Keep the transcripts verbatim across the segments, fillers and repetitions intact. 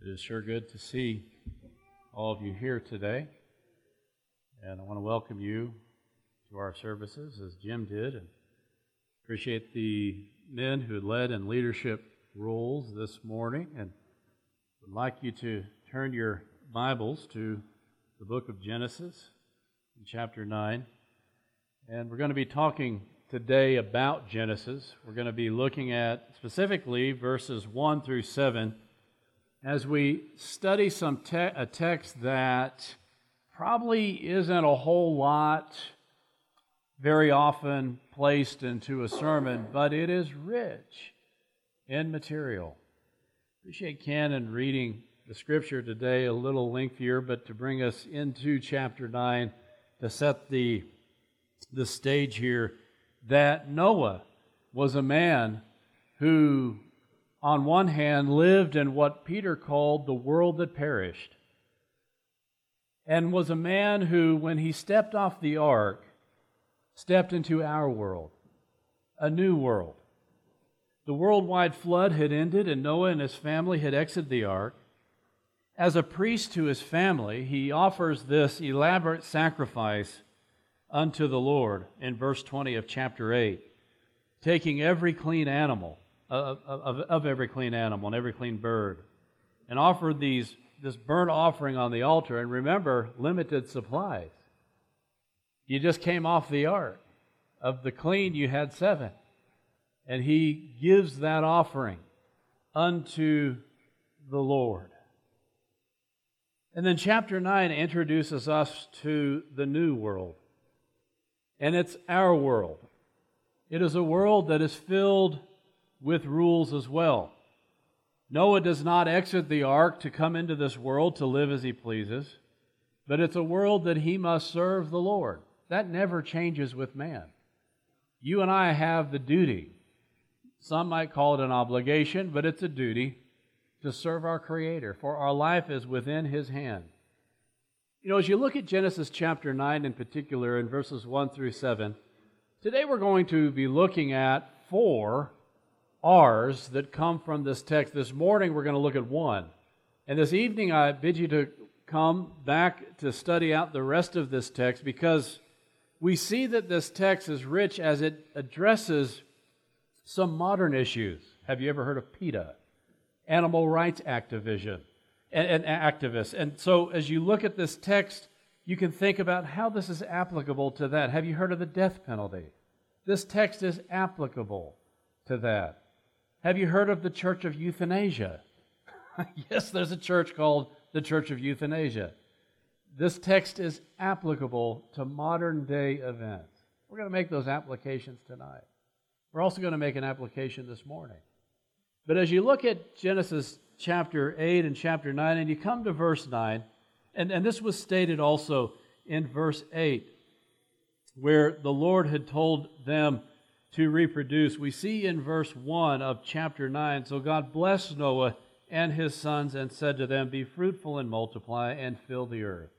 It is sure good to see all of you here today, and I want to welcome you to our services as Jim did, and appreciate the men who led in leadership roles this morning, and would like you to turn your Bibles to the book of Genesis, chapter nine, and we're going to be talking today about Genesis. We're going to be looking at specifically verses one through seven as we study some te- a text that probably isn't a whole lot very often placed into a sermon, but it is rich in material. Appreciate Ken and reading the scripture today a little lengthier, but to bring us into chapter nine to set the the stage here, that Noah was a man who, on one hand, lived in what Peter called the world that perished, and was a man who, when he stepped off the ark, stepped into our world, a new world. The worldwide flood had ended, and Noah and his family had exited the ark. As a priest to his family, he offers this elaborate sacrifice unto the Lord in verse twenty of chapter eight, taking every clean animal, of, of, of every clean animal and every clean bird, and offered these this burnt offering on the altar. And remember, limited supplies. You just came off the ark. Of the clean, you had seven. And he gives that offering unto the Lord. And then chapter nine introduces us to the new world. And it's our world. It is a world that is filled with rules as well. Noah does not exit the ark to come into this world to live as he pleases, but it's a world that he must serve the Lord. That never changes with man. You and I have the duty, some might call it an obligation, but it's a duty to serve our Creator, for our life is within His hand. You know, as you look at Genesis chapter nine in particular, in verses one through seven, today we're going to be looking at four R's that come from this text. This morning we're going to look at one. And this evening I bid you to come back to study out the rest of this text, because we see that this text is rich as it addresses some modern issues. Have you ever heard of PETA? Animal rights activism. And, and activists. And so as you look at this text, you can think about how this is applicable to that. Have you heard of the death penalty? This text is applicable to that. Have you heard of the Church of Euthanasia? Yes, there's a church called the Church of Euthanasia. This text is applicable to modern day events. We're going to make those applications tonight. We're also going to make an application this morning. But as you look at Genesis chapter eight and chapter nine, and you come to verse nine, and, and this was stated also in verse eight, where the Lord had told them to reproduce. We see in verse one of chapter nine, so God blessed Noah and his sons and said to them, be fruitful and multiply and fill the earth.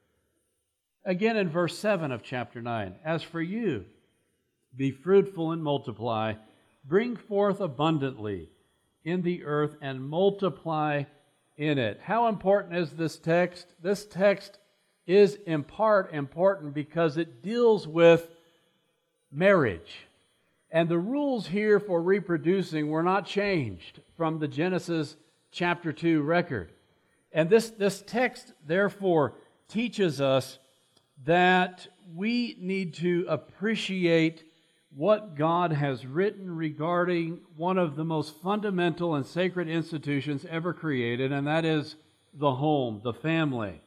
Again in verse seven of chapter nine, as for you, be fruitful and multiply, bring forth abundantly in the earth and multiply in it. How important is this text? This text is in part important because it deals with marriage. And the rules here for reproducing were not changed from the Genesis chapter two record. And this, this text, therefore, teaches us that we need to appreciate what God has written regarding one of the most fundamental and sacred institutions ever created, and that is the home, the family.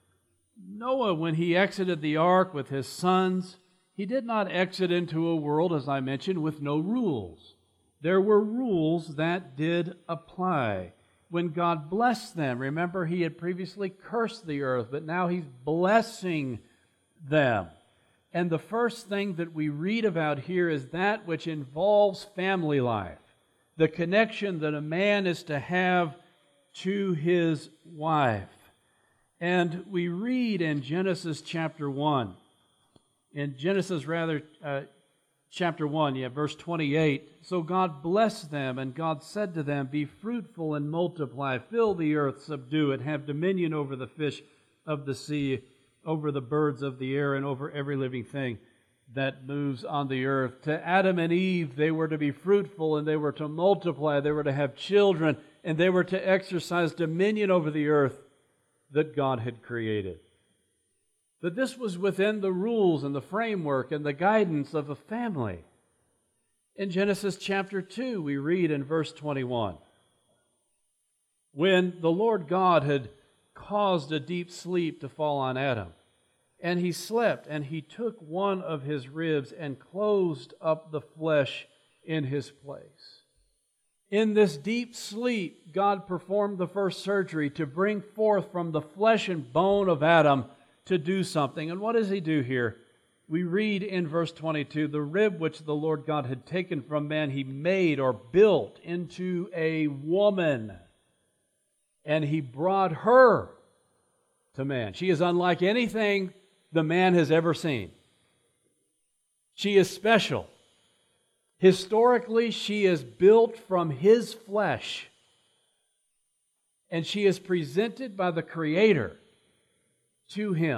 Noah, when he exited the ark with his sons, he did not exit into a world, as I mentioned, with no rules. There were rules that did apply. When God blessed them, remember he had previously cursed the earth, but now he's blessing them. And the first thing that we read about here is that which involves family life, the connection that a man is to have to his wife. And we read in Genesis chapter one, in Genesis rather, uh, chapter one, you have verse twenty-eight. So God blessed them, and God said to them, be fruitful and multiply, fill the earth, subdue it, have dominion over the fish of the sea, over the birds of the air, and over every living thing that moves on the earth. To Adam and Eve, they were to be fruitful, and they were to multiply, they were to have children, and they were to exercise dominion over the earth that God had created. That this was within the rules and the framework and the guidance of a family. In Genesis chapter two, we read in verse twenty-one, when the Lord God had caused a deep sleep to fall on Adam, and he slept, and he took one of his ribs and closed up the flesh in his place. In this deep sleep, God performed the first surgery to bring forth from the flesh and bone of Adam to do something. And what does he do here? We read in verse twenty-two, the rib which the Lord God had taken from man, he made or built into a woman, and he brought her to man. She is unlike anything the man has ever seen. She is special. Historically, she is built from his flesh, and she is presented by the Creator to him.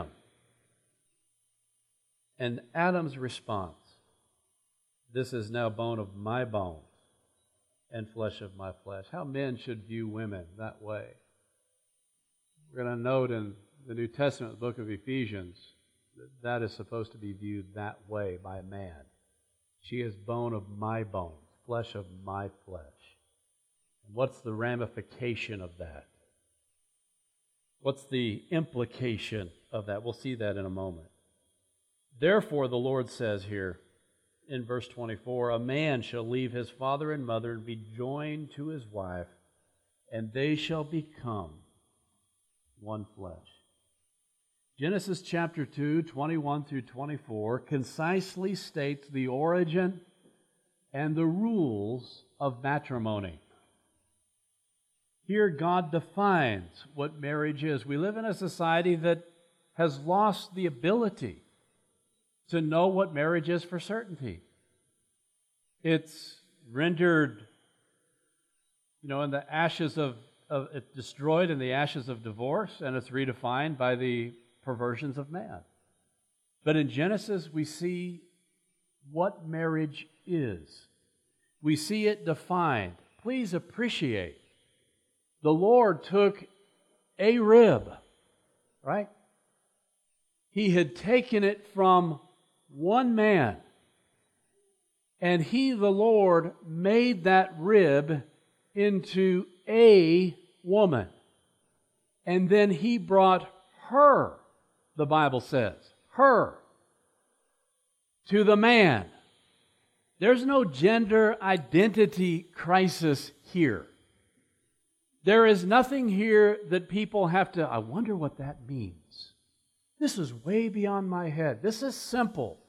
And Adam's response, this is now bone of my bones and flesh of my flesh. How men should view women that way. We're going to note in the New Testament, the book of Ephesians, that that is supposed to be viewed that way by man. She is bone of my bones, flesh of my flesh. And what's the ramification of that? What's the implication of that? We'll see that in a moment. Therefore, the Lord says here in verse twenty-four, a man shall leave his father and mother and be joined to his wife, and they shall become one flesh. Genesis chapter two, twenty-one through twenty-four, concisely states the origin and the rules of matrimony. Here God defines what marriage is. We live in a society that has lost the ability to know what marriage is for certainty. It's rendered, you know, in the ashes of, of it's destroyed in the ashes of divorce, and it's redefined by the perversions of man. But in Genesis, we see what marriage is. We see it defined. Please appreciate, the Lord took a rib, right? He had taken it from one man, and He, the Lord, made that rib into a woman. And then He brought her, the Bible says, her, to the man. There's no gender identity crisis here. There is nothing here that people have to, I wonder what that means. This is way beyond my head. This is simple.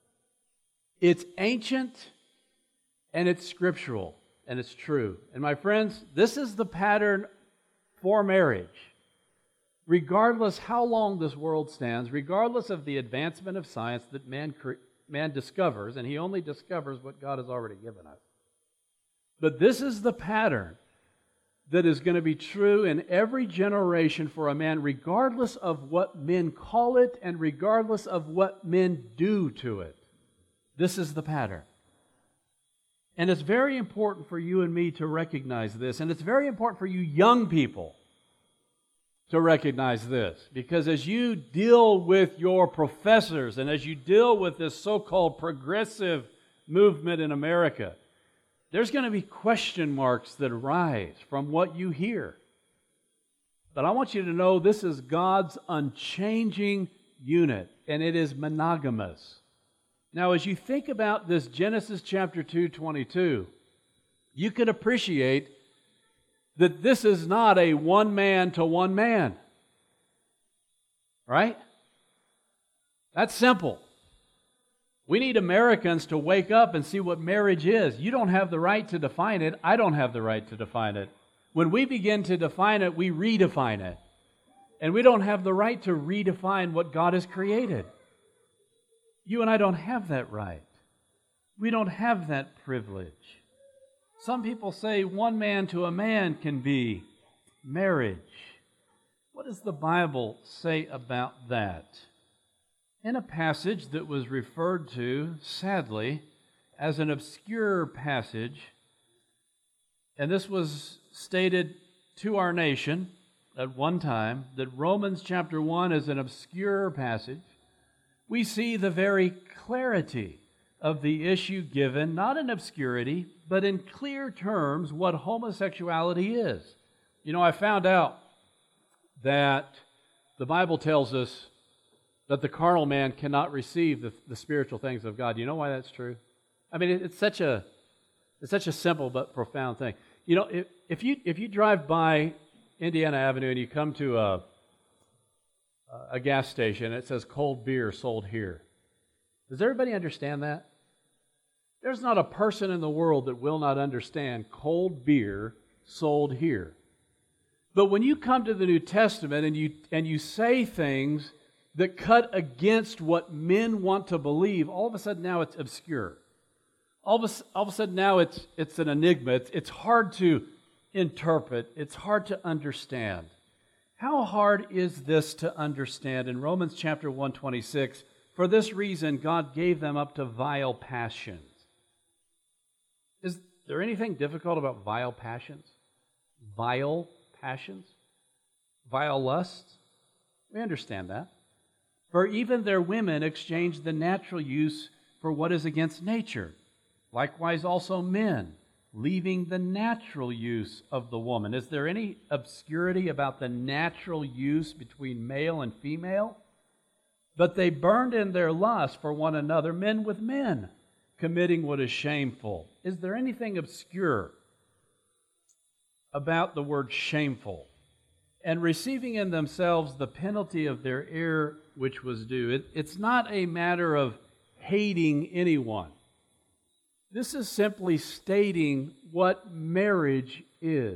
It's ancient, and it's scriptural, and it's true. And my friends, this is the pattern for marriage. Regardless how long this world stands, regardless of the advancement of science that man, man discovers, and he only discovers what God has already given us. But this is the pattern that is going to be true in every generation for a man, regardless of what men call it and regardless of what men do to it. This is the pattern. And it's very important for you and me to recognize this, and it's very important for you young people to recognize this, because as you deal with your professors and as you deal with this so-called progressive movement in America, there's going to be question marks that arise from what you hear. But I want you to know this is God's unchanging unit, and it is monogamous. Now, as you think about this Genesis chapter two, twenty-two, you can appreciate that this is not a one man to one man. Right? That's simple. We need Americans to wake up and see what marriage is. You don't have the right to define it. I don't have the right to define it. When we begin to define it, we redefine it. And we don't have the right to redefine what God has created. You and I don't have that right. We don't have that privilege. Some people say one man to a man can be marriage. What does the Bible say about that? In a passage that was referred to, sadly, as an obscure passage, and this was stated to our nation at one time, that Romans chapter one is an obscure passage, we see the very clarity of the issue given, not in obscurity, but in clear terms, what homosexuality is. You know, I found out that the Bible tells us that the carnal man cannot receive the, the spiritual things of God. Do you know why that's true? I mean, it, it's such a it's such a simple but profound thing. You know, if, if you if you drive by Indiana Avenue and you come to a a gas station, it says cold beer sold here. Does everybody understand that? There's not a person in the world that will not understand cold beer sold here. But when you come to the New Testament and you and you say things that cut against what men want to believe, all of a sudden now it's obscure. All of a, all of a sudden now it's it's an enigma. It's, it's hard to interpret. It's hard to understand. How hard is this to understand? In Romans chapter one twenty-six, for this reason God gave them up to vile passions. Is there anything difficult about vile passions? Vile passions? Vile lusts? We understand that. For even their women exchanged the natural use for what is against nature. Likewise also men, leaving the natural use of the woman. Is there any obscurity about the natural use between male and female? But they burned in their lust for one another, men with men, committing what is shameful. Is there anything obscure about the word shameful? And receiving in themselves the penalty of their error which was due. It, it's not a matter of hating anyone. This is simply stating what marriage is.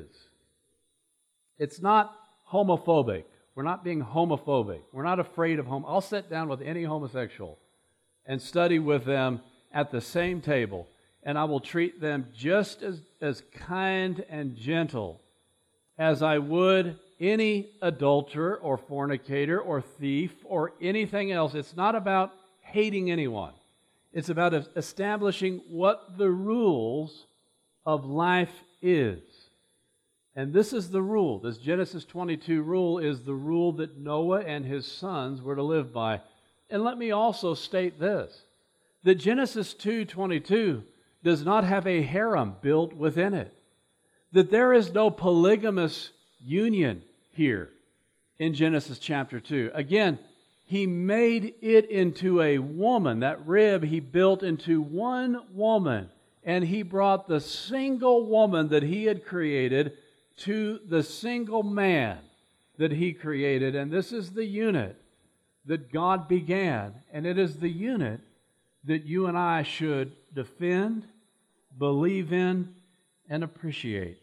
It's not homophobic. We're not being homophobic. We're not afraid of hom. I'll sit down with any homosexual and study with them at the same table, and I will treat them just as, as kind and gentle as I would any adulterer or fornicator or thief or anything else. It's not about hating anyone. It's about establishing what the rules of life is. And this is the rule. This Genesis twenty-two rule is the rule that Noah and his sons were to live by. And let me also state this, that Genesis two twenty-two does not have a harem built within it. That there is no polygamous union here in Genesis chapter two. Again, he made it into a woman. That rib he built into one woman. And he brought the single woman that he had created to the single man that he created. And this is the unit that God began. And it is the unit that you and I should defend, believe in, and appreciate.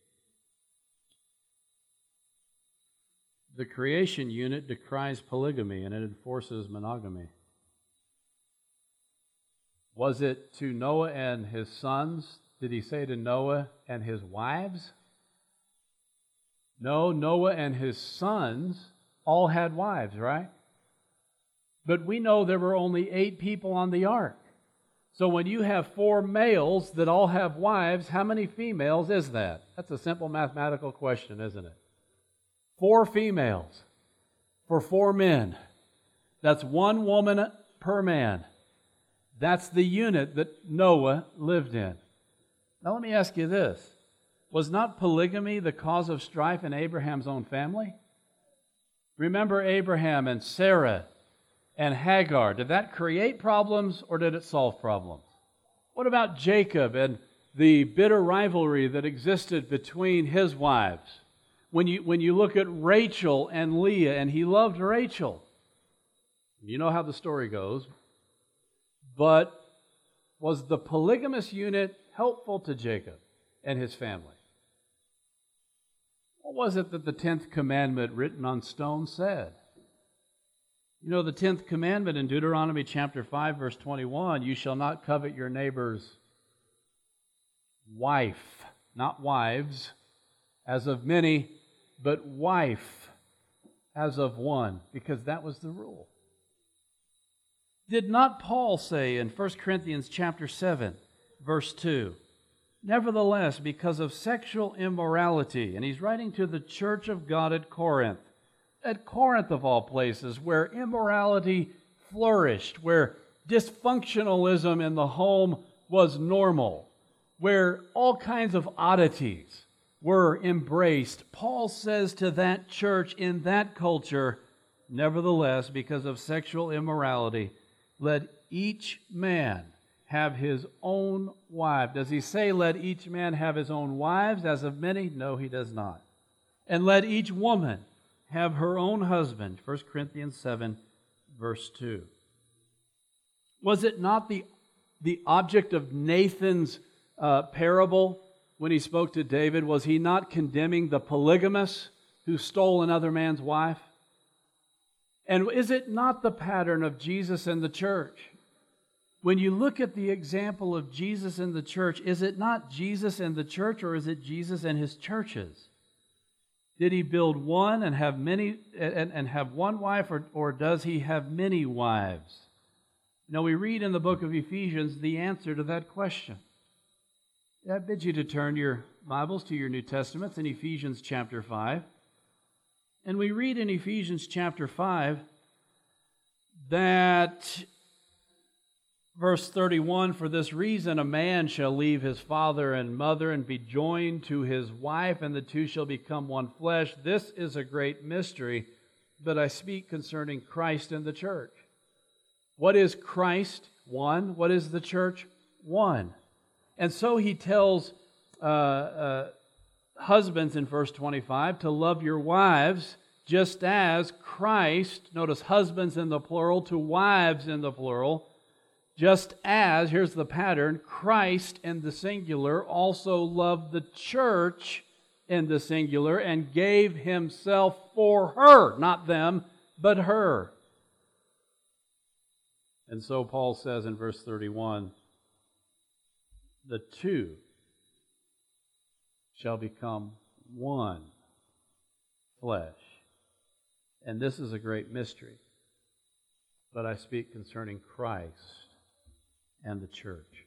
The creation unit decries polygamy and it enforces monogamy. Was it to Noah and his sons? Did he say to Noah and his wives? No, Noah and his sons all had wives, right? But we know there were only eight people on the ark. So when you have four males that all have wives, how many females is that? That's a simple mathematical question, isn't it? Four females for four men. That's one woman per man. That's the unit that Noah lived in. Now let me ask you this. Was not polygamy the cause of strife in Abraham's own family? Remember Abraham and Sarah and Hagar. Did that create problems or did it solve problems? What about Jacob and the bitter rivalry that existed between his wives? When you, when you look at Rachel and Leah, and he loved Rachel. You know how the story goes. But was the polygamous unit helpful to Jacob and his family? What was it that the tenth commandment written on stone said? You know, the tenth commandment in Deuteronomy chapter five, verse twenty-one, you shall not covet your neighbor's wife, not wives, as of many, but wife, as of one, because that was the rule. Did not Paul say in First Corinthians chapter seven, verse two, nevertheless, because of sexual immorality, and he's writing to the church of God at Corinth, at Corinth of all places, where immorality flourished, where dysfunctionalism in the home was normal, where all kinds of oddities were embraced, Paul says to that church in that culture, nevertheless, because of sexual immorality, let each man have his own wife. Does he say, let each man have his own wives, as of many? No, he does not. And let each woman have her own husband. First Corinthians seven, verse two. Was it not the, the object of Nathan's uh, parable when he spoke to David? Was he not condemning the polygamist who stole another man's wife? And is it not the pattern of Jesus and the church? When you look at the example of Jesus in the church, is it not Jesus and the church, or is it Jesus and his churches? Did he build one and have many and, and have one wife, or, or does he have many wives? Now we read in the book of Ephesians the answer to that question. I bid you to turn your Bibles to your New Testaments in Ephesians chapter five. And we read in Ephesians chapter five that verse thirty-one, for this reason a man shall leave his father and mother and be joined to his wife, and the two shall become one flesh. This is a great mystery, but I speak concerning Christ and the church. What is Christ? One. What is the church? One. And so he tells uh, uh, husbands in verse twenty-five to love your wives just as Christ, notice husbands in the plural to wives in the plural, just as, here's the pattern, Christ in the singular also loved the church in the singular and gave himself for her, not them, but her. And so Paul says in verse thirty-one, the two shall become one flesh. And this is a great mystery, but I speak concerning Christ and the church.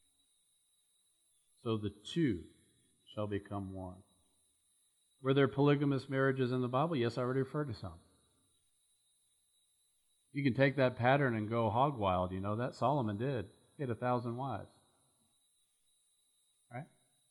So the two shall become one. Were there polygamous marriages in the Bible? Yes, I already referred to some. You can take that pattern and go hog wild, you know that. Solomon did. He had a thousand wives. Right?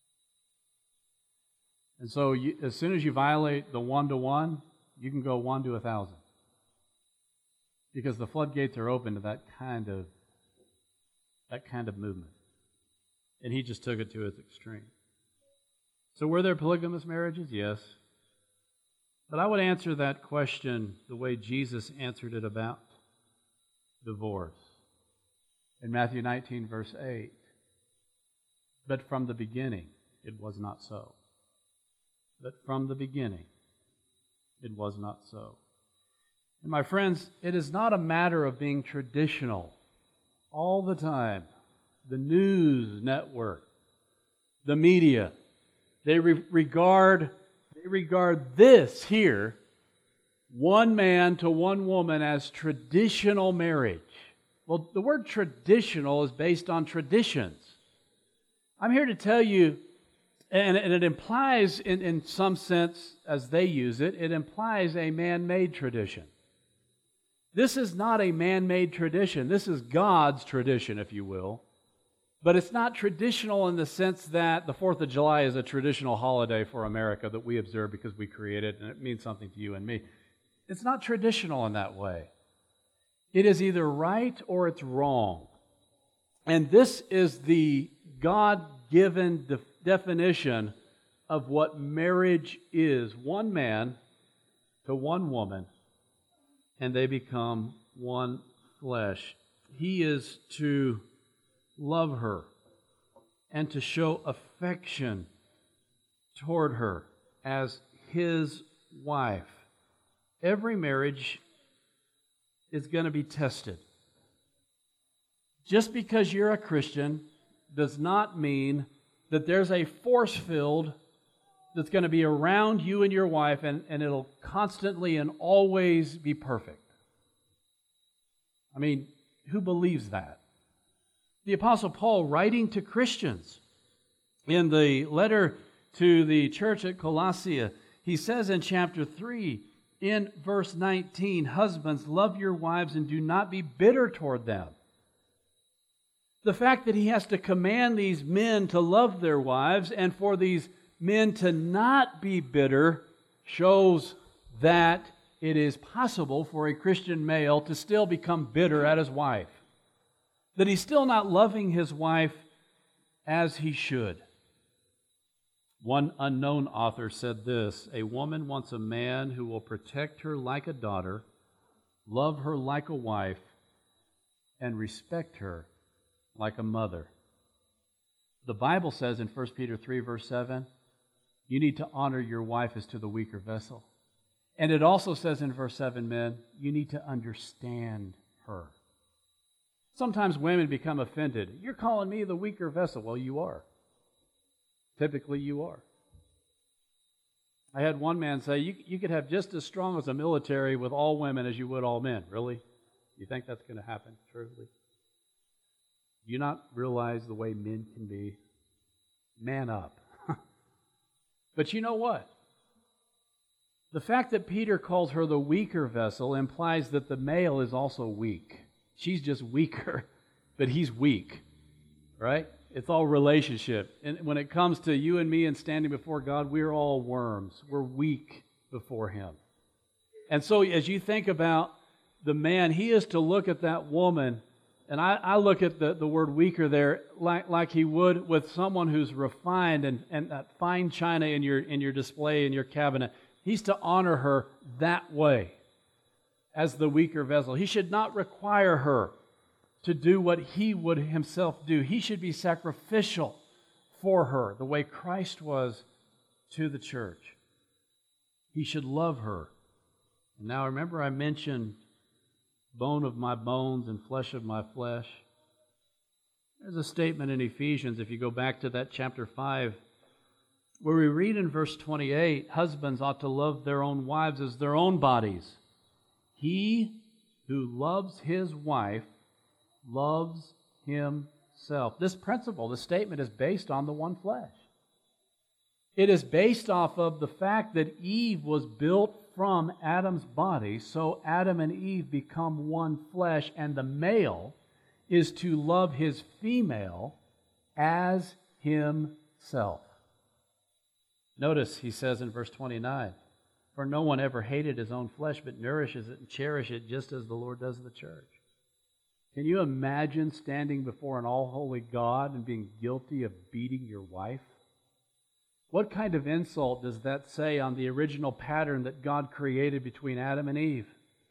And so you, as soon as you violate the one-to-one, you can go one to a thousand. Because the floodgates are open to that kind of that kind of movement. And he just took it to its extreme. So were there polygamous marriages? Yes. But I would answer that question the way Jesus answered it about divorce. In Matthew nineteen, verse eight. But from the beginning, it was not so. But from the beginning, it was not so. And my friends, it is not a matter of being traditional all the time. The news network, the media, they re- regard they regard this here, one man to one woman, as traditional marriage. Well, the word traditional is based on traditions. I'm here to tell you, and, and it implies, in, in some sense, as they use it, it implies a man-made tradition. This is not a man-made tradition. This is God's tradition, if you will. But it's not traditional in the sense that the fourth of July is a traditional holiday for America that we observe because we create it and it means something to you and me. It's not traditional in that way. It is either right or it's wrong. And this is the God-given de- definition of what marriage is. One man to one woman, and they become one flesh. He is to love her and to show affection toward her as his wife. Every marriage is going to be tested. Just because you're a Christian does not mean that there's a force field that's going to be around you and your wife, and, and it'll constantly and always be perfect. I mean, who believes that? The Apostle Paul, writing to Christians in the letter to the church at Colossae, he says in chapter three, in verse nineteen, "Husbands, love your wives and do not be bitter toward them." The fact that he has to command these men to love their wives and for these men to not be bitter shows that it is possible for a Christian male to still become bitter at his wife. That he's still not loving his wife as he should. One unknown author said this: "A woman wants a man who will protect her like a daughter, love her like a wife, and respect her like a mother." The Bible says in First Peter three, verse seven, you need to honor your wife as to the weaker vessel. And it also says in verse seven, men, you need to understand her. Sometimes women become offended. You're calling me the weaker vessel. Well, you are. Typically, you are. I had one man say, you, you could have just as strong as a military with all women as you would all men. Really? You think that's going to happen, truly? Do you not realize the way men can be? Man up. But you know what? The fact that Peter calls her the weaker vessel implies that the male is also weak. She's just weaker, but he's weak, right? It's all relationship. And when it comes to you and me and standing before God, we're all worms. We're weak before Him. And so as you think about the man, he is to look at that woman, and I, I look at the, the word weaker there like, like he would with someone who's refined and, and that fine china in your, in your display in your cabinet. He's to honor her that way as the weaker vessel. He should not require her to do what he would himself do. He should be sacrificial for her the way Christ was to the church. He should love her. Now remember I mentioned bone of my bones and flesh of my flesh. There's a statement in Ephesians, if you go back to that chapter five, where we read in verse twenty-eight, husbands ought to love their own wives as their own bodies. He who loves his wife loves himself. This principle, this statement is based on the one flesh. It is based off of the fact that Eve was built from Adam's body, so Adam and Eve become one flesh, and the male is to love his female as himself. Notice he says in verse twenty-nine, for no one ever hated his own flesh, but nourishes it and cherishes it just as the Lord does the church. Can you imagine standing before an all-holy God and being guilty of beating your wife? What kind of insult does that say on the original pattern that God created between Adam and Eve?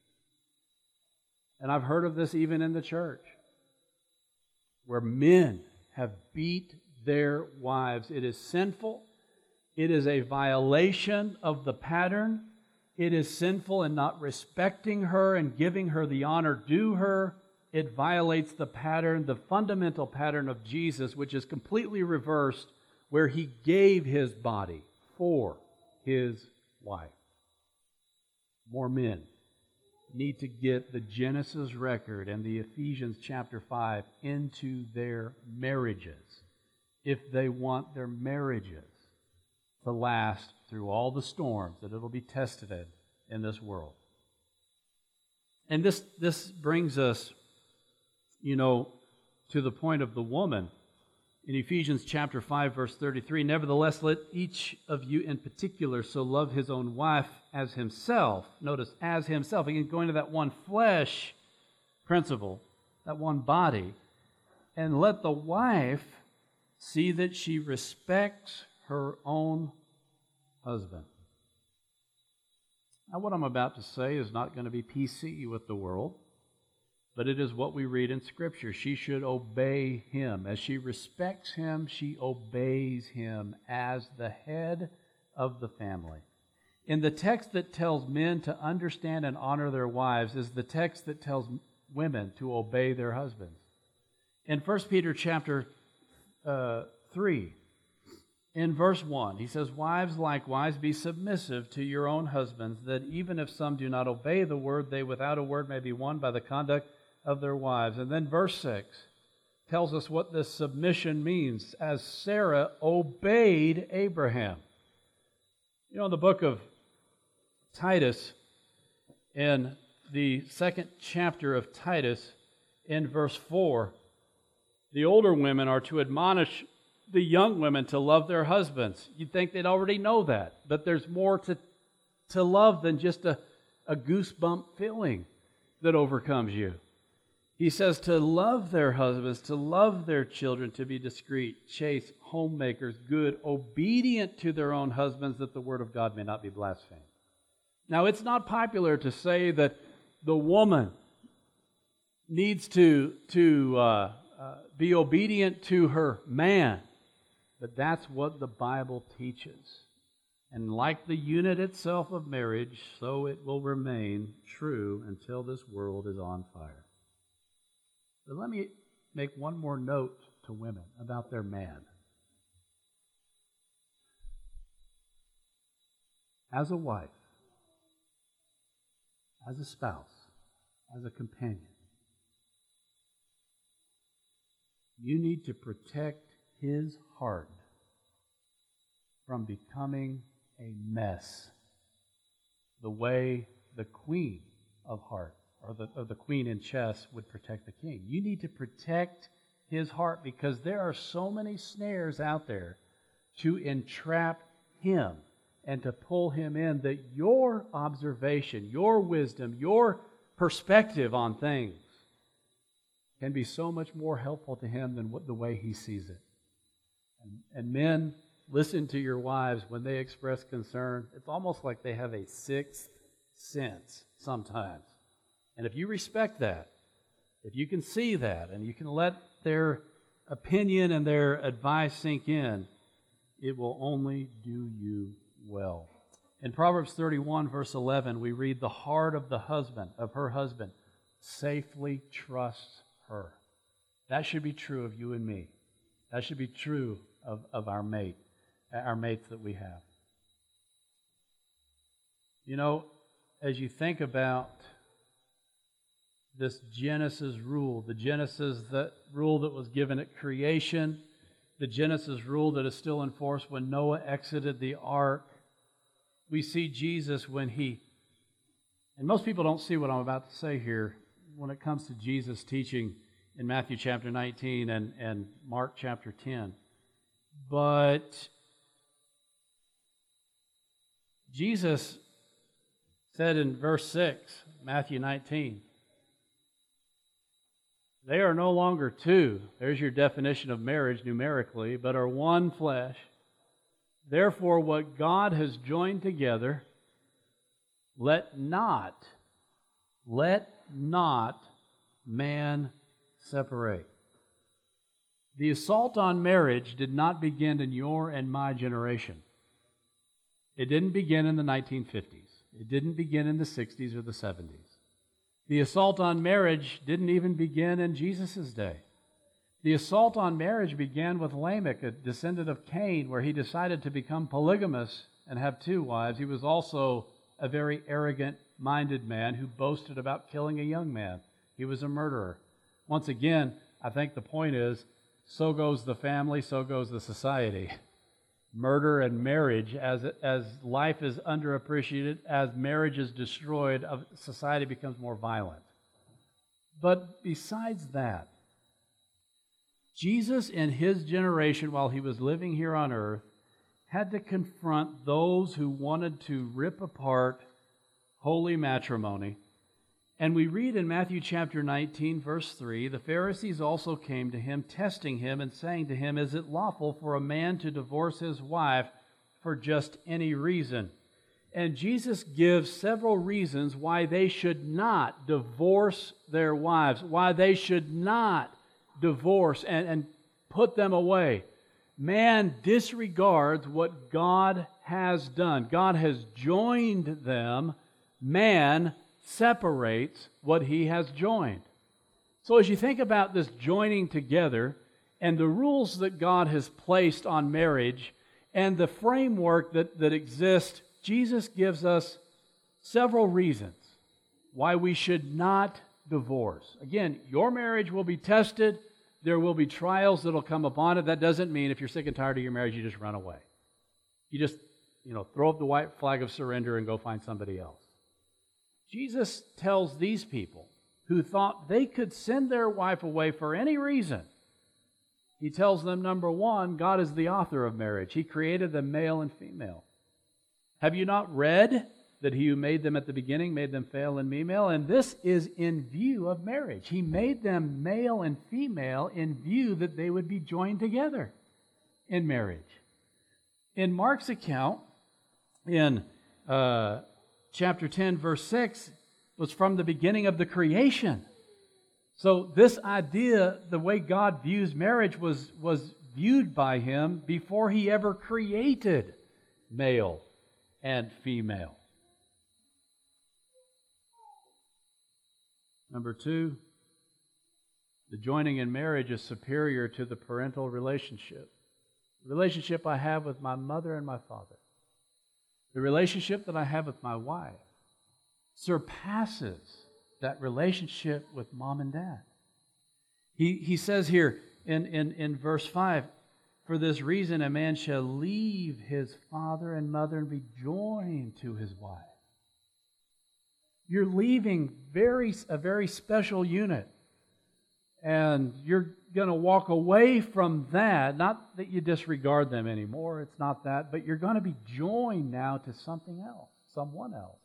And I've heard of this even in the church, where men have beat their wives. It is sinful. It is a violation of the pattern. It is sinful in not respecting her and giving her the honor due her. It violates the pattern, the fundamental pattern of Jesus, which is completely reversed, where He gave His body for His wife. More men need to get the Genesis record and the Ephesians chapter five into their marriages if they want their marriages to last through all the storms that it'll be tested in in this world. And this, this brings us, you know, to the point of the woman. In Ephesians chapter five, verse thirty-three, nevertheless, let each of you in particular so love his own wife as himself. Notice, as himself. Again, going to that one flesh principle, that one body. And let the wife see that she respects her own husband. Now, what I'm about to say is not going to be P C with the world, but it is what we read in Scripture. She should obey him. As she respects him, she obeys him as the head of the family. In the text that tells men to understand and honor their wives is the text that tells women to obey their husbands. In First Peter chapter uh, three, in verse one, he says, "Wives, likewise, be submissive to your own husbands, that even if some do not obey the word, they without a word may be won by the conduct of their wives." And then verse six tells us what this submission means, as Sarah obeyed Abraham. You know, in the book of Titus, in the second chapter of Titus, in verse four, the older women are to admonish the young women to love their husbands. You'd think they'd already know that, but there's more to, to love than just a, a goosebump feeling that overcomes you. He says to love their husbands, to love their children, to be discreet, chaste, homemakers, good, obedient to their own husbands, that the word of God may not be blasphemed. Now, it's not popular to say that the woman needs to, to uh, uh, be obedient to her man, but that's what the Bible teaches. And like the unit itself of marriage, so it will remain true until this world is on fire. But let me make one more note to women about their man. As a wife, as a spouse, as a companion, you need to protect his heart from becoming a mess, the way the queen of hearts, or the, or the queen in chess would protect the king. You need to protect his heart, because there are so many snares out there to entrap him and to pull him in, that your observation, your wisdom, your perspective on things can be so much more helpful to him than what, the way he sees it. And, and men, listen to your wives when they express concern. It's almost like they have a sixth sense sometimes. And if you respect that, if you can see that, and you can let their opinion and their advice sink in, it will only do you well. In Proverbs thirty-one, verse eleven, we read, "The heart of the husband, of her husband, safely trusts her." That should be true of you and me. That should be true of, of our mate, our mates that we have. You know, as you think about this Genesis rule, the Genesis that rule that was given at creation, the Genesis rule that is still in force when Noah exited the ark, we see Jesus when he, and most people don't see what I'm about to say here when it comes to Jesus teaching in Matthew chapter nineteen and, and Mark chapter ten. But Jesus said in verse six, Matthew nineteen, "They are no longer two," there's your definition of marriage numerically, "but are one flesh. Therefore, what God has joined together, let not, let not man separate." The assault on marriage did not begin in your and my generation. It didn't begin in the nineteen fifties. It didn't begin in the sixties or the seventies. The assault on marriage didn't even begin in Jesus' day. The assault on marriage began with Lamech, a descendant of Cain, where he decided to become polygamous and have two wives. He was also a very arrogant-minded man who boasted about killing a young man. He was a murderer. Once again, I think the point is, so goes the family, so goes the society. Murder and marriage, as as life is underappreciated, as marriage is destroyed, society becomes more violent. But besides that, Jesus in his generation, while he was living here on earth, had to confront those who wanted to rip apart holy matrimony. And we read in Matthew chapter nineteen, verse three, "The Pharisees also came to him, testing him and saying to him, 'Is it lawful for a man to divorce his wife for just any reason?'" And Jesus gives several reasons why they should not divorce their wives, why they should not divorce and, and put them away. man disregards what God has done. God has joined them. Man separates what he has joined. So as you think about this joining together and the rules that God has placed on marriage and the framework that, that exists, Jesus gives us several reasons why we should not divorce. Again, your marriage will be tested. There will be trials that will come upon it. That doesn't mean if you're sick and tired of your marriage, you just run away. You just, you know, throw up the white flag of surrender and go find somebody else. Jesus tells these people who thought they could send their wife away for any reason, he tells them, number one, God is the author of marriage. He created them male and female. Have you not read that he who made them at the beginning made them male and female? And this is in view of marriage. He made them male and female in view that they would be joined together in marriage. In Mark's account, in uh, chapter ten, verse six, was from the beginning of the creation. So this idea, the way God views marriage, was, was viewed by him before he ever created male and female. Number two, the joining in marriage is superior to the parental relationship. The relationship I have with my mother and my father, the relationship that I have with my wife, surpasses that relationship with mom and dad. He, he says here in, in, in verse five, for this reason a man shall leave his father and mother and be joined to his wife. You're leaving very a very special unit. And you're going to walk away from that. Not that you disregard them anymore. It's not that. But you're going to be joined now to something else, someone else.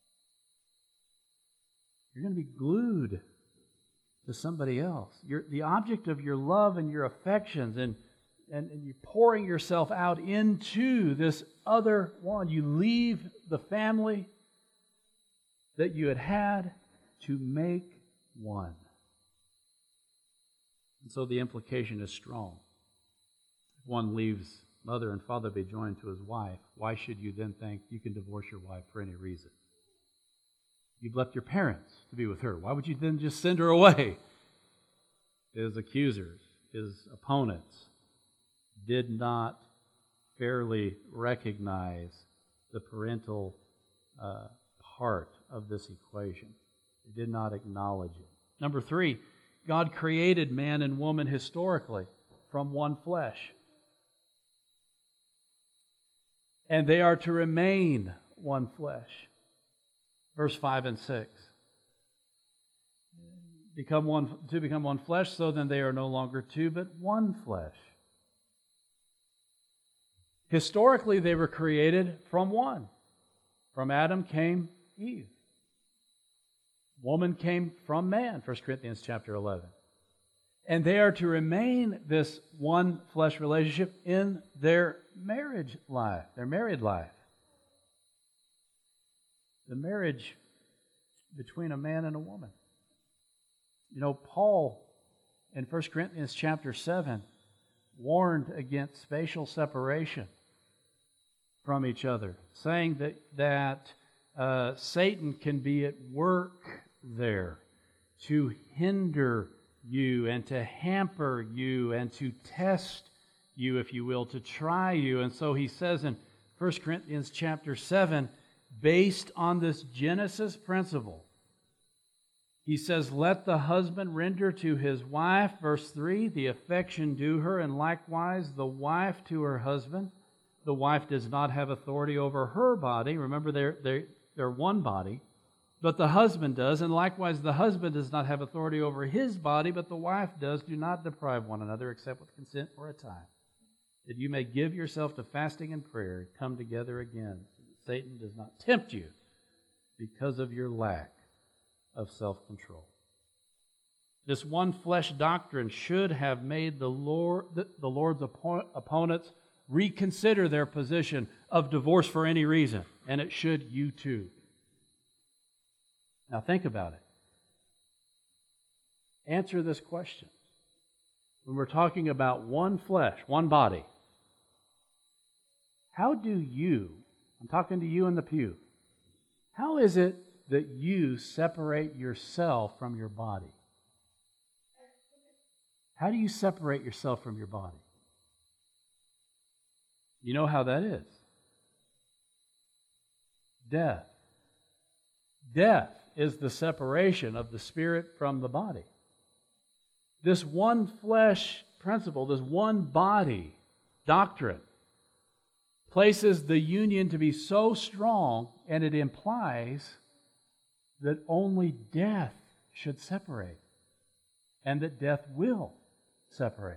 You're going to be glued to somebody else. You're the object of your love and your affections, and, and, and you're pouring yourself out into this other one. You leave the family that you had had to make one. And so the implication is strong. If one leaves mother and father to be joined to his wife, why should you then think you can divorce your wife for any reason? You've left your parents to be with her. Why would you then just send her away? His accusers, his opponents, did not fairly recognize the parental uh, part of this equation. They did not acknowledge it. Number three, God created man and woman historically from one flesh. And they are to remain one flesh. Verse five and six. Become one, to become one flesh, so then they are no longer two, but one flesh. Historically, they were created from one. From Adam came Eve. Woman came from man, First Corinthians chapter eleven. And they are to remain this one flesh relationship in their marriage life, their married life. The marriage between a man and a woman. You know, Paul in First Corinthians chapter seven warned against spatial separation from each other, saying that, that uh, Satan can be at work there to hinder you and to hamper you and to test you, if you will, to try you. And so he says in First Corinthians chapter seven, based on this Genesis principle, he says, let the husband render to his wife, verse three, the affection due her, and likewise the wife to her husband. The wife does not have authority over her body. Remember, they're, they're, they're one body. But the husband does, and likewise the husband does not have authority over his body, but the wife does. Do not deprive one another except with consent for a time, that you may give yourself to fasting and prayer and come together again, so that Satan does not tempt you because of your lack of self-control. This one flesh doctrine should have made the Lord, the Lord's opponents reconsider their position of divorce for any reason, and it should you too. Now think about it. Answer this question. When we're talking about one flesh, one body, How do you, I'm talking to you in the pew, how is it that you separate yourself from your body? How do you separate yourself from your body? You know how that is. Death. Death is the separation of the spirit from the body. This one flesh principle, this one body doctrine, places the union to be so strong, and it implies that only death should separate, and that death will separate.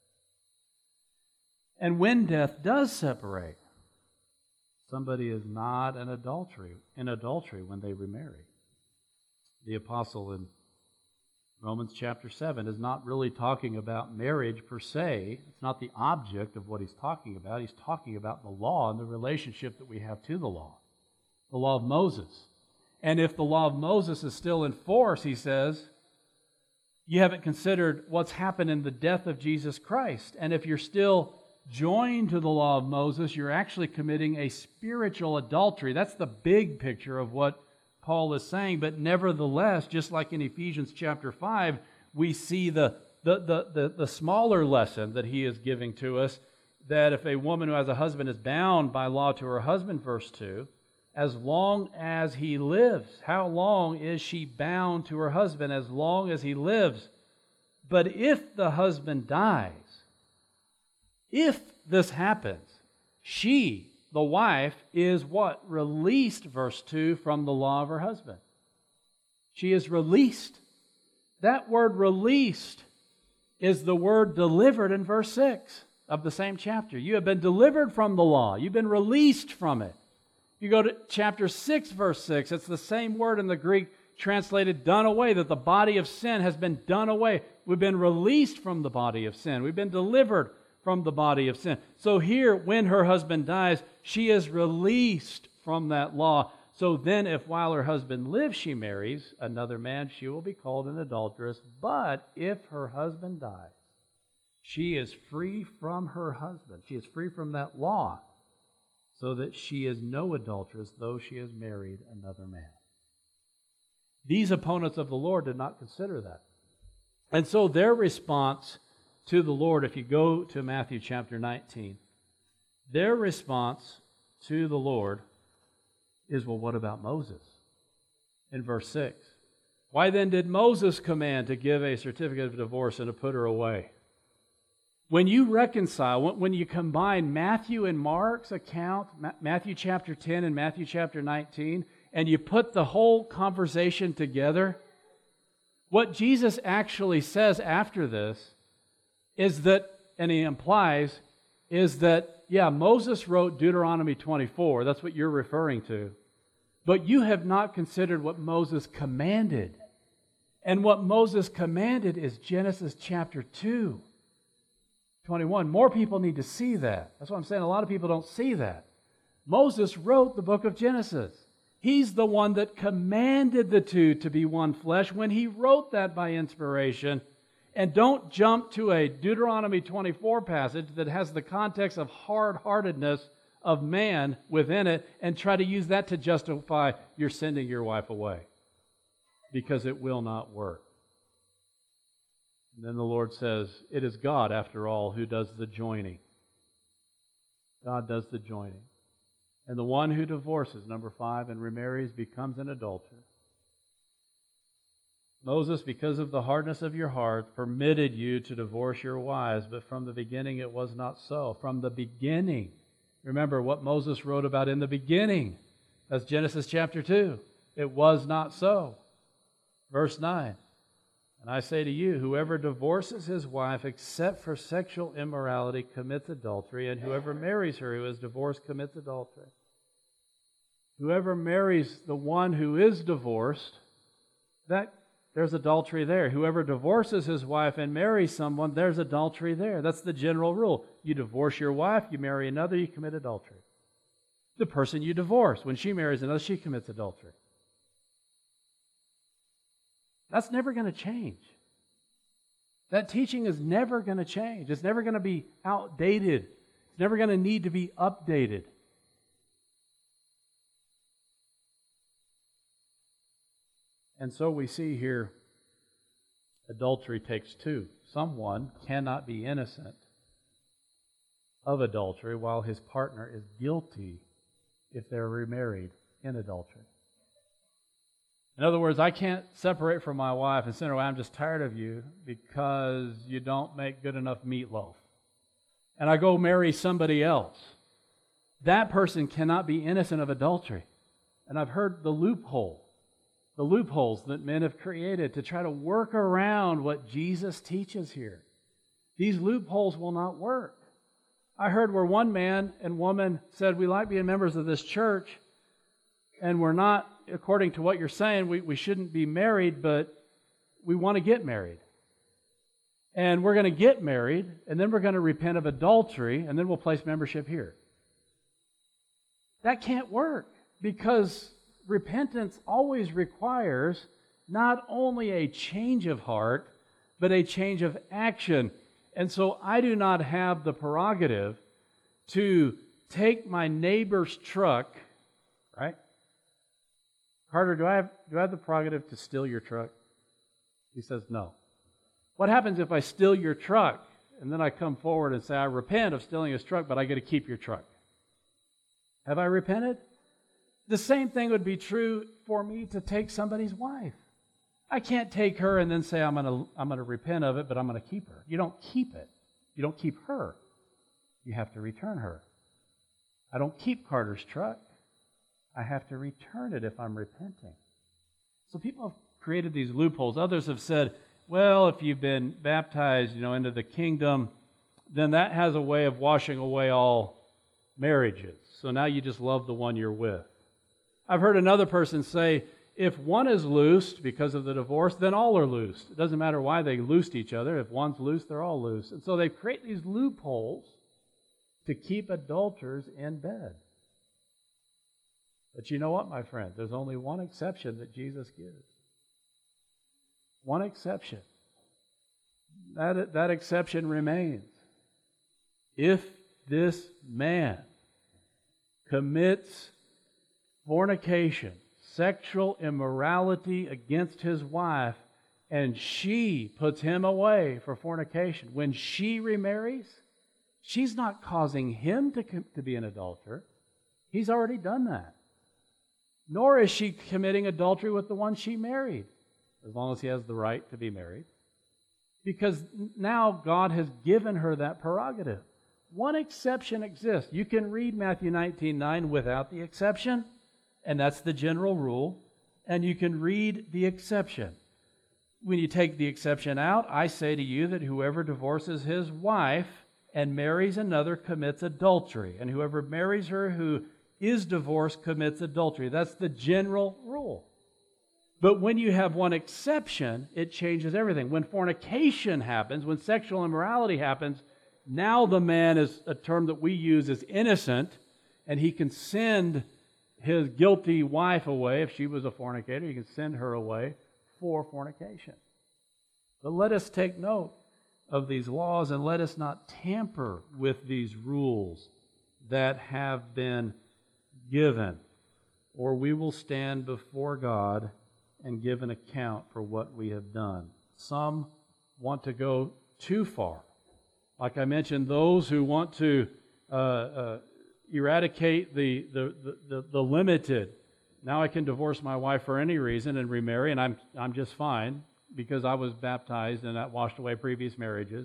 And when death does separate, somebody is not in adultery, in adultery when they remarry. The apostle in Romans chapter seven is not really talking about marriage per se. It's not the object of what he's talking about. He's talking about the law and the relationship that we have to the law, the law of Moses. And if the law of Moses is still in force, he says, you haven't considered what's happened in the death of Jesus Christ. And if you're still joined to the law of Moses, you're actually committing a spiritual adultery. That's the big picture of what Paul is saying. But nevertheless, just like in Ephesians chapter five, we see the, the, the, the, the smaller lesson that he is giving to us, that if a woman who has a husband is bound by law to her husband, verse two, as long as he lives. How long is she bound to her husband? As long as he lives. But if the husband dies, if this happens, she, the wife, is what? Released, verse two, from the law of her husband. She is released. That word released is the word delivered in verse six of the same chapter. You have been delivered from the law. You've been released from it. You go to chapter six, verse six, it's the same word in the Greek translated done away, that the body of sin has been done away. We've been released from the body of sin. We've been delivered from the body of sin. So here, when her husband dies, she is released from that law. So then, if while her husband lives she marries another man, she will be called an adulteress. But if her husband dies, she is free from her husband. She is free from that law, so that she is no adulteress, though she has married another man. These opponents of the Lord did not consider that. And so their response to the Lord, if you go to Matthew chapter nineteen, their response to the Lord is, well, what about Moses? In verse six, why then did Moses command to give a certificate of divorce and to put her away? When you reconcile, when you combine Matthew and Mark's account, Matthew chapter ten and Matthew chapter nineteen, and you put the whole conversation together, what Jesus actually says after this is that, and he implies, is that, yeah, Moses wrote Deuteronomy twenty-four, that's what you're referring to, but you have not considered what Moses commanded. And what Moses commanded is Genesis chapter two. twenty-one. More people need to see that. That's what I'm saying. A lot of people don't see that. Moses wrote the book of Genesis. He's the one that commanded the two to be one flesh when he wrote that by inspiration. And don't jump to a Deuteronomy twenty-four passage that has the context of hard-heartedness of man within it and try to use that to justify you're sending your wife away, because it will not work. And then the Lord says, it is God, after all, who does the joining. God does the joining. And the one who divorces, number five, and remarries becomes an adulterer. Moses, because of the hardness of your heart, permitted you to divorce your wives, but from the beginning it was not so. From the beginning. Remember what Moses wrote about in the beginning. That's Genesis chapter two. It was not so. Verse nine. And I say to you, whoever divorces his wife except for sexual immorality commits adultery, and whoever marries her who is divorced commits adultery. Whoever marries the one who is divorced, that there's adultery there. Whoever divorces his wife and marries someone, there's adultery there. That's the general rule. You divorce your wife, you marry another, you commit adultery. The person you divorce, when she marries another, she commits adultery. That's never going to change. That teaching is never going to change. It's never going to be outdated. It's never going to need to be updated. And so we see here, adultery takes two. Someone cannot be innocent of adultery while his partner is guilty if they're remarried in adultery. In other words, I can't separate from my wife and say, "Oh, I'm just tired of you because you don't make good enough meatloaf." And I go marry somebody else. That person cannot be innocent of adultery. And I've heard the loophole, the loopholes that men have created to try to work around what Jesus teaches here. These loopholes will not work. I heard where one man and woman said, "We like being members of this church, and we're not, according to what you're saying, we, we shouldn't be married, but we want to get married. And we're going to get married, and then we're going to repent of adultery, and then we'll place membership here." That can't work, because repentance always requires not only a change of heart, but a change of action. And so I do not have the prerogative to take my neighbor's truck, right? Carter, do I have do I have the prerogative to steal your truck? He says no. What happens if I steal your truck and then I come forward and say, "I repent of stealing his truck, but I get to keep your truck"? Have I repented? The same thing would be true for me to take somebody's wife. I can't take her and then say, I'm going to I'm going to repent of it, but I'm going to keep her. You don't keep it. You don't keep her. You have to return her. I don't keep Carter's truck. I have to return it if I'm repenting. So people have created these loopholes. Others have said, well, if you've been baptized, you know, into the kingdom, then that has a way of washing away all marriages. So now you just love the one you're with. I've heard another person say, if one is loosed because of the divorce, then all are loosed. It doesn't matter why they loosed each other. If one's loose, they're all loose. And so they create these loopholes to keep adulterers in bed. But you know what, my friend? There's only one exception that Jesus gives. One exception. That, that exception remains. If this man commits fornication, sexual immorality against his wife, and she puts him away for fornication, when she remarries, she's not causing him to, to be an adulterer. He's already done that. Nor is she committing adultery with the one she married, as long as he has the right to be married. Because now God has given her that prerogative. One exception exists. You can read Matthew nineteen nine without the exception, and that's the general rule. And you can read the exception. When you take the exception out, I say to you that whoever divorces his wife and marries another commits adultery. And whoever marries her who is divorced commits adultery. That's the general rule. But when you have one exception, it changes everything. When fornication happens, when sexual immorality happens, now the man is a term that we use is innocent, and he can send his guilty wife away. If she was a fornicator, he can send her away for fornication. But let us take note of these laws, and let us not tamper with these rules that have been given, or we will stand before God and give an account for what we have done. Some want to go too far. Like I mentioned, those who want to uh, uh, eradicate the, the, the, the, the limited, now I can divorce my wife for any reason and remarry, and I'm, I'm just fine because I was baptized and that washed away previous marriages.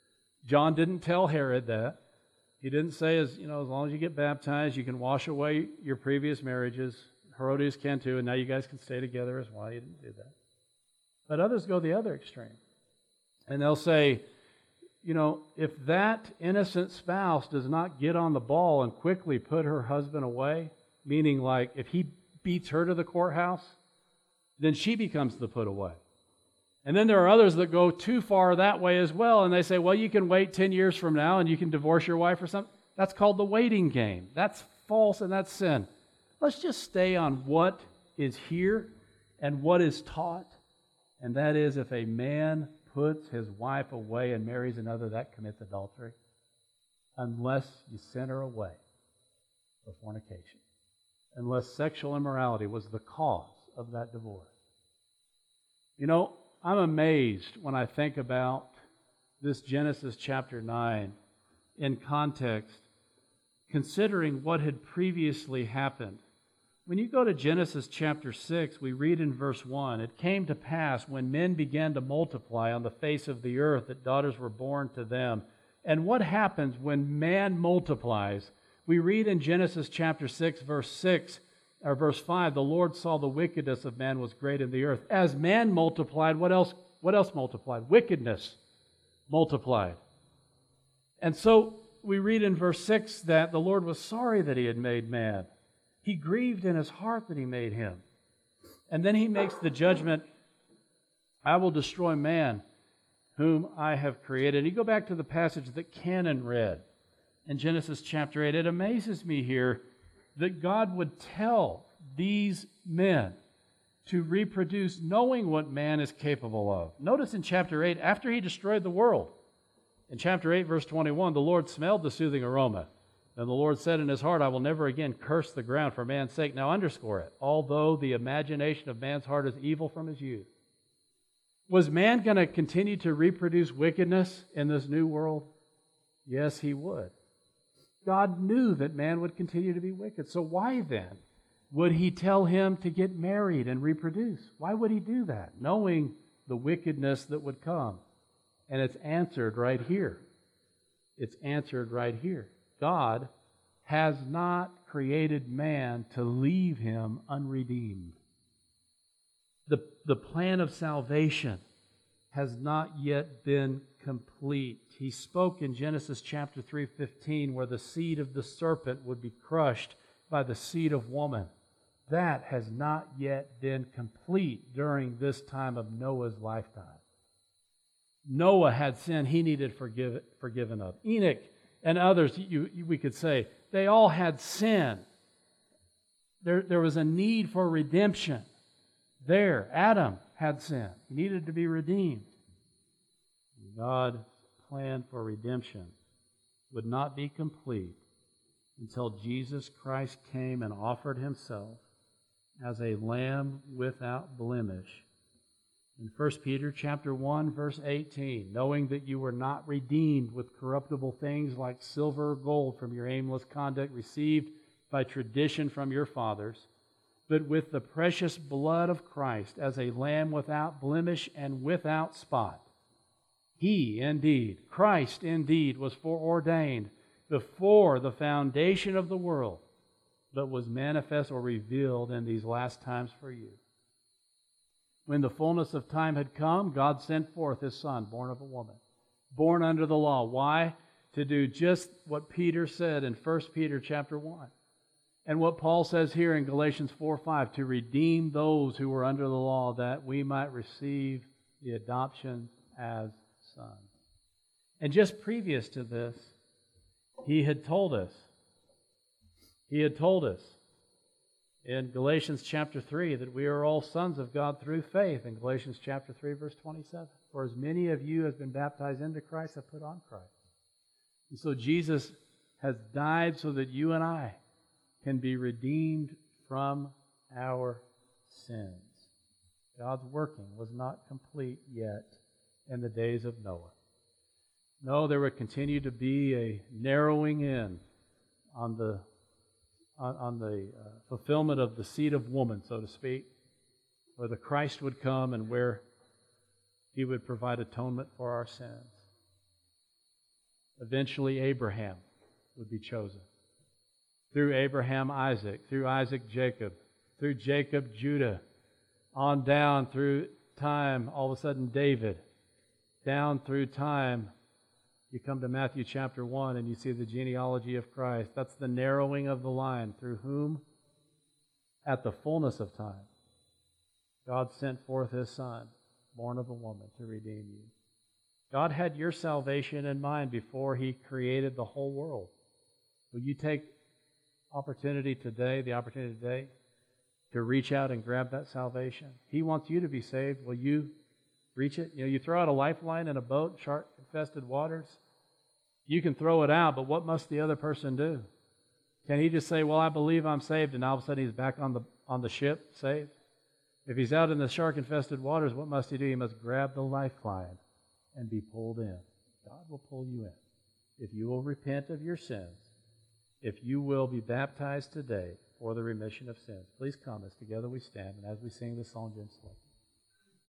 John didn't tell Herod that. He didn't say, as you know, as long as you get baptized, you can wash away your previous marriages. Herodias can too, and now you guys can stay together as well. He didn't do that. But others go the other extreme. And they'll say, you know, if that innocent spouse does not get on the ball and quickly put her husband away, meaning like if he beats her to the courthouse, then she becomes the put away. And then there are others that go too far that way as well, and they say, well, you can wait ten years from now and you can divorce your wife or something. That's called the waiting game. That's false and that's sin. Let's just stay on what is here and what is taught, and that is if a man puts his wife away and marries another, that commits adultery. unless you sent her away for fornication, unless sexual immorality was the cause of that divorce. You know, I'm amazed when I think about this Genesis chapter nine in context, considering what had previously happened. When you go to Genesis chapter six, we read in verse one, "It came to pass when men began to multiply on the face of the earth that daughters were born to them." And what happens when man multiplies? We read in Genesis chapter six, verse six, or verse five, "The Lord saw the wickedness of man was great in the earth." As man multiplied, what else, what else multiplied? Wickedness multiplied. And so we read in verse six that the Lord was sorry that He had made man. He grieved in His heart that He made him. And then He makes the judgment, "I will destroy man whom I have created." And you go back to the passage that Cannon read in Genesis chapter eight. It amazes me here that God would tell these men to reproduce knowing what man is capable of. Notice in chapter eight, after He destroyed the world, in chapter eight, verse twenty-one, "The Lord smelled the soothing aroma. And the Lord said in His heart, I will never again curse the ground for man's sake." Now underscore it. "Although the imagination of man's heart is evil from his youth." Was man going to continue to reproduce wickedness in this new world? Yes, He would. God knew that man would continue to be wicked. So why then would He tell him to get married and reproduce? Why would He do that, knowing the wickedness that would come? And it's answered right here. It's answered right here. God has not created man to leave him unredeemed. The, the plan of salvation has not yet been complete. He spoke in Genesis chapter three fifteen where the seed of the serpent would be crushed by the seed of woman. That has not yet been complete during this time of Noah's lifetime. Noah had sin he needed forgive, forgiven of. Enoch and others, you, you, we could say, they all had sin. There, there was a need for redemption. There, Adam had sin. He needed to be redeemed. God's plan for redemption would not be complete until Jesus Christ came and offered Himself as a lamb without blemish. In First Peter chapter one, verse eighteen, "Knowing that you were not redeemed with corruptible things like silver or gold from your aimless conduct received by tradition from your fathers, but with the precious blood of Christ as a lamb without blemish and without spot." He, indeed, Christ, indeed, was foreordained before the foundation of the world, but was manifest or revealed in these last times for you. When the fullness of time had come, God sent forth His Son, born of a woman, born under the law. Why? To do just what Peter said in First Peter chapter one. And what Paul says here in Galatians four five, to redeem those who were under the law, that we might receive the adoption as sons. And just previous to this, he had told us, he had told us in Galatians chapter three that we are all sons of God through faith. In Galatians chapter three, verse twenty-seven, "For as many of you as have been baptized into Christ have put on Christ." And so Jesus has died so that you and I can be redeemed from our sins. God's working was not complete yet in the days of Noah. No, there would continue to be a narrowing in on the on, on the uh, fulfillment of the seed of woman, so to speak, where the Christ would come and where He would provide atonement for our sins. Eventually, Abraham would be chosen. Through Abraham, Isaac. Through Isaac, Jacob. Through Jacob, Judah. On down through time, all of a sudden, David. Down through time, you come to Matthew chapter one and you see the genealogy of Christ. That's the narrowing of the line through whom, at the fullness of time, God sent forth His Son, born of a woman, to redeem you. God had your salvation in mind before He created the whole world. Will you take opportunity today, the opportunity today, to reach out and grab that salvation? He wants you to be saved. Will you reach it? You know, you throw out a lifeline in a boat, shark-infested waters. You can throw it out, but what must the other person do? Can he just say, well, I believe I'm saved, and all of a sudden he's back on the on the ship, saved? If he's out in the shark-infested waters, what must he do? He must grab the lifeline and be pulled in. God will pull you in. If you will repent of your sins, if you will be baptized today for the remission of sins, please come as together we stand and as we sing this song, Jim selected.